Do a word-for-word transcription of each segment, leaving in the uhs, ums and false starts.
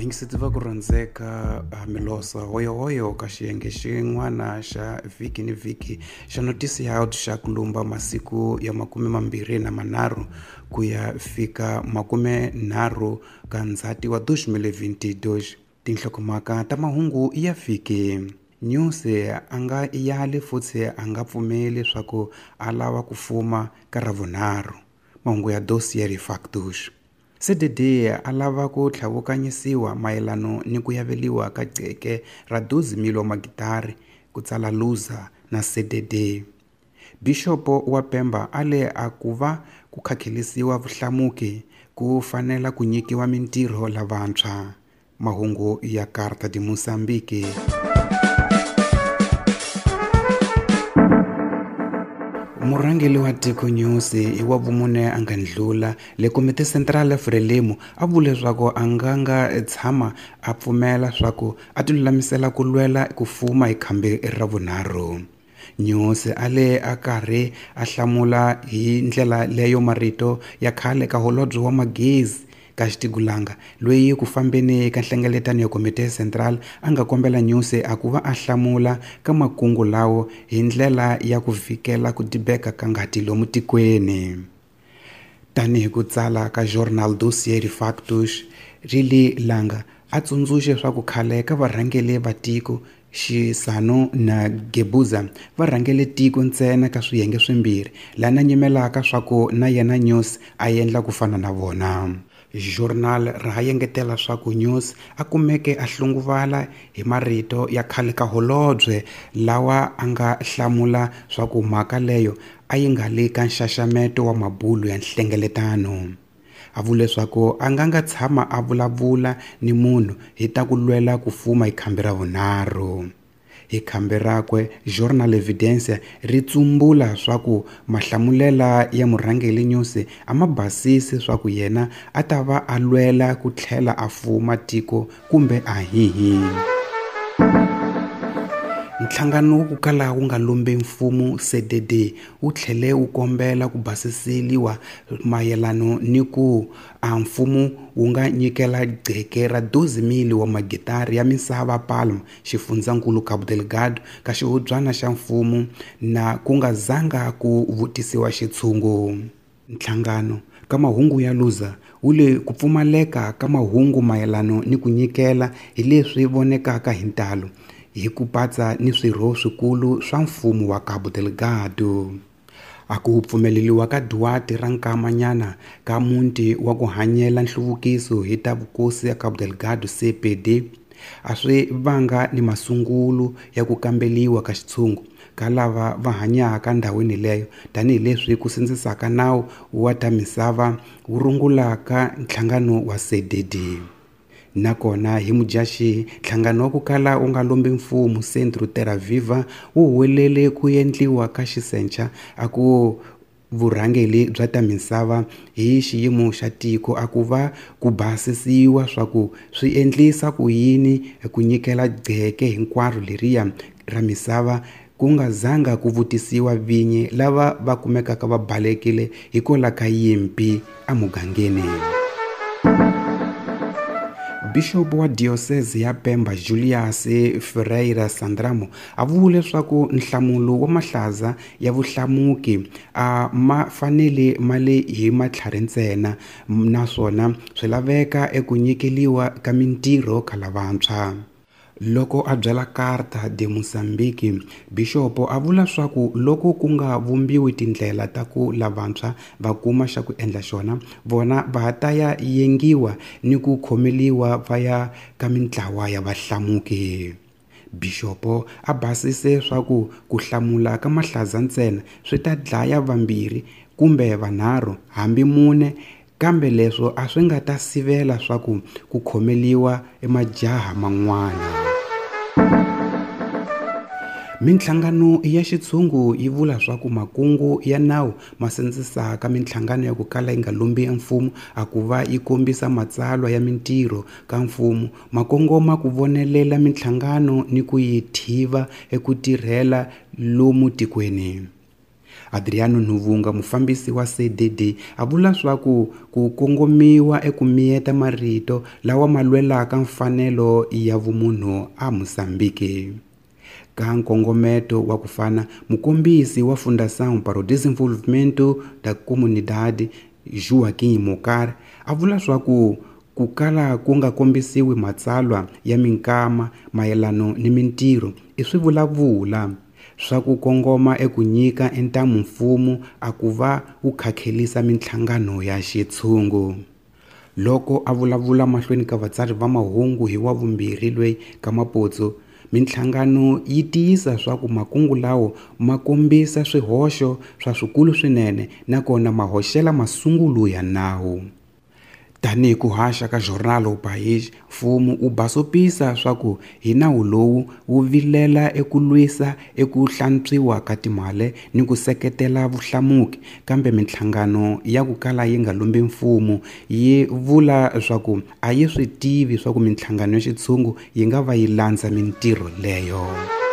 vayingiseti va ku rhandzeka milosa hoyohoyo ka xiyenge xin'wana xa vhiki ni vhiki xa notisi ya out xa ku lumba masiku ya makume mambirhi na manharhu ku ya fika makume nharhu ka ndzhati wa two thousand twenty tinhlokomhaka ta mahungu ya vhiki. News a nga yali futhi a nga pfumeli leswaku a lava ku fuma ka ravunharhu mahungu ya dossier factus. C D D a lava ku tlhavukanyisiwa mayelano ni ku yaveliwa ka gceke ra doze wa magitari ku tsala loser na C D D. Bishop wa Pemba ale a ku va ku khakhelisiwa vuhlamuki ku fanela ku nyikiwa mintirho lavantshwa mahungu ya Carta de Mozambique. Murhangeli wa Tiko News i wa vumune a nga ndlula le Komiti Central Frelimo a vule leswaku a nga nga tshama a pfumela swaku a tilulamisela ku lwela ku fuma hi khambi ra vunharhu. News ale a karhi a hlamula hi ndlela leyo marito ya khale ka holobye wa magezi ka Xitigulanga loyi ku fambeni ka nhlengeletano ya Komiti Central a nga kombela News a ku va a hlamula ka makungu lawo hi ndlela ya ku vikela ku dibeka ka ngati lomu tikweni. Tanihi ku tsala ka journal dossier factus Rili Langa a tsundzuxe swa ku khale ka varhangeli va tiko Shisano na Gebuza va rhangele tiko ntsena ka swiyenge swimbirhi lana nyimelaka swaku na yena News a endla ku fana na vona. Journal ra yengetela swaku News a kumeke a hlunguvala hi marito ya khale ka holobye lawa a nga hlamula swaku mhaka leyo a yi nga le ka nxaxameto wa mabulu ya nhlengeletano. A vule swaku a nga nga tshama a vulavula ni munhu hi ta ku lwela ku fuma hi khambi ra vunharhu. Hi khambi rakwe Journal Evidence ri tsumbula swaku mahlamulela ya murhangeli News a ma basisi swaku yena a ta va a lwela ku tlhela a fuma tiko kumbe a hihi. Nhlangano wo kala wu nga lombi mfumo C D D wu tlhele wu kombela ku basiseliwa mayelano ni ku a mfumo wu nga nyikela gceke ra doze wa magitari ya misava Palm xifundzhankulu Cabo Delgado ka xihubyana xa mfumo na ku nga zanga ku vutisiwa xitshungu. Nhlangano ka mahungu ya loser wu le ku pfumaleka ka mahungu mayelano ni ku nyikela hi leswi vonekaka hi ntalo hi ku patsa ni swirho swikulu swa mfumo wa Cabo Delgado. A ku pfumeleliwa ka Duarte ra nkamanyana ka munti wa ku hanyela nhluvukiso hi ta vukosi ya Cabo Delgado C P D a swi vanga ni masungulu ya ku kambeliwa ka xitshungu ka lava va hanyaka ndhawini leyo tanihileswi ku sindzisaka nawu wa ta misava wu rungulaka nhlangano wa C D D. Nakona hi Mudyaxihi nhlangano wa ku kala u nga lombi mfumo Centro Terra Viva wu huwelele ku endliwa ka xisencha a ku vurhangeli bya ta misava hi xiyimo xa tiko a ku va ku basisiwa swaku swi endlisa ku yini ku nyikela gceke hinkwaro leriya ra misava ku nga zanga ku vutisiwa vinyi lava va kumekaka va balekile hikola ka yimpi a mugangeni. Bishop wa Diocese ya Pemba Julius Ferreira Sandramo a vule leswaku nhlamulo wa mahlaza ya vuhlamuki a ma fanele male hi matlhari ntsena naswona swi laveka eku nyikeliwa ka mintirho ka lavantshwa. Loko a byala Carta de Mozambique Bishop a vula swaku loko ku nga vumbiwi tindlela ta ku lavantshwa va kuma xa ku endla xona vona va ta ya yengiwa ni ku khomeliwa va ya ka mintlawa ya vahlamuki. Bishop a basise swaku ku hlamula ka mahlaza ntsena swi ta dlaya vambirhi kumbe vanharhu hambi mune kambe leswo a swi nga ta sivela swaku ku khomeliwa emajaha man'wana. Minhlangano ya xitshungu yi vula swaku makungu ya nawu ma sindzisaka minhlangano ya ku kala yi nga lombi mfumo a ku va yi kombisa matsalwa ya mintirho ka mfumo makongoma ku vonelela minhlangano ni ku yi thiva eku tirhela lomu tikweni. Adriano Nuvunga, mufambisi wa C D D, a vula swaku ku kongomiwa eku miyeta marito lawa ma lwelaka mfanelo ya vumunhu a Mozambique. Ka nkongometo wa kufana, mukombisi wa Fundação para o Desenvolvimento da Comunidade Joaquim Mokar a vula swaku ku kala ku nga kombisiwi matsalwa ya minkama mayelano ni mintirho i swivulavula swa ku kongoma eku nyika entamu mfumo a ku va wu khakhelisa mintlhangano ya xitshungu. Loko a vulavula mahlweni ka vatsari va mahungu hi wa vumbirhi lweyi ka Maputsu, mintlhangano yi tiyisa swa ku makungu lawo ma kombisa swihoxo swa swikulu swinene nakona ma hoxela masungulo ya nawu. Tanihi ku haxa ka Jornal O País, mfumo u basopisa swa ku hi nawu lowu wu vilela eku lwisa eku hlantswiwa ka timali ni ku seketela vuhlamuki, kambe mintlhangano ya ku kala yi nga lombi mfumo yi vula swa ku a yi swi tivi swa ku mintlhangano ya xitshungu yi nga va yi landza mintirho leyo.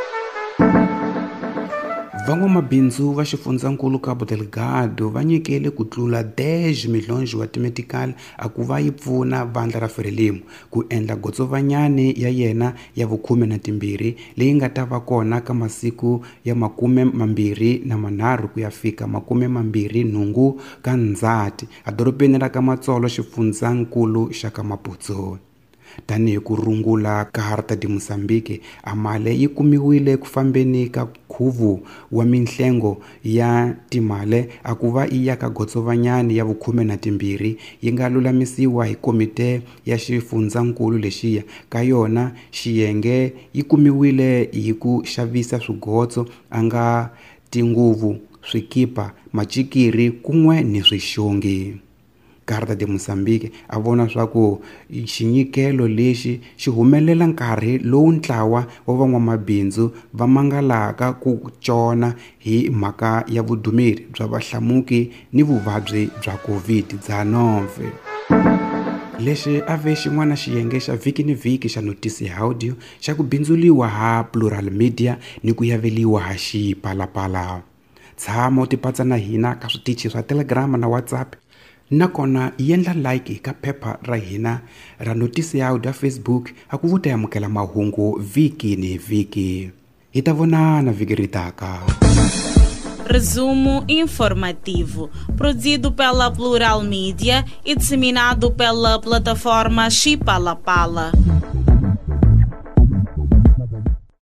Van'wamabindzu va xifundzankulu Cabo Delgado va nyikele ku tlula dez milhões wa timetikali a ku va yi pfuna vandla ra Frelimo ku endla gotsovanyani ya yena ya vukhume na timbirhi leyi nga ta va kona ka masiku ya makume mambirhi na manharhu ku ya fika makume mambirhi nhungu ka Ndzhati a doropeni ra ka Matsolo xifundzankulu xa ka Maputsu. Tanihi ku rungula Carta de Moçambique, a mali yi kumiwile ku fambeni ka khuvu wa minhlengo ya timali a ku va iya ka gotsovanyani ya vukhume na timbirhi yi nga lulamisiwa hi komite ya xifundzankulu lexiya. Ka yona xiyenge yi kumiwile hi ku xavisa swigotso a nga tinguvu, swikipa, macikiri kun'we ni swixongi. Carta de Moçambique a vona swa ku xinyikelo lexi xi humelela nkarhi lowu ntlawa wa van'wamabindzu va mangalaka ku cona hi mhaka ya vudumeri bya vahlamuki ni vuvabyi bya covid dzanomve. Lexi a ve xin'wana xiyenge xa vhiki ni vhiki xa notisi ya audio xa ku bindzuliwa ha Plural Media ni ku yaveliwa ha Xipalapala. Tshama u tipatsa na hina ka switichi swa Telegram na WhatsApp, nakona yendla like ka phepha ra hina ra notisi ya audio Facebook a ku vuta amukela mahungu vhiki ni vhiki. Hi ta vonana vhiki ritaka. Resumo informativo, produzido pela Plural Media e disseminado pela plataforma Xipalapala.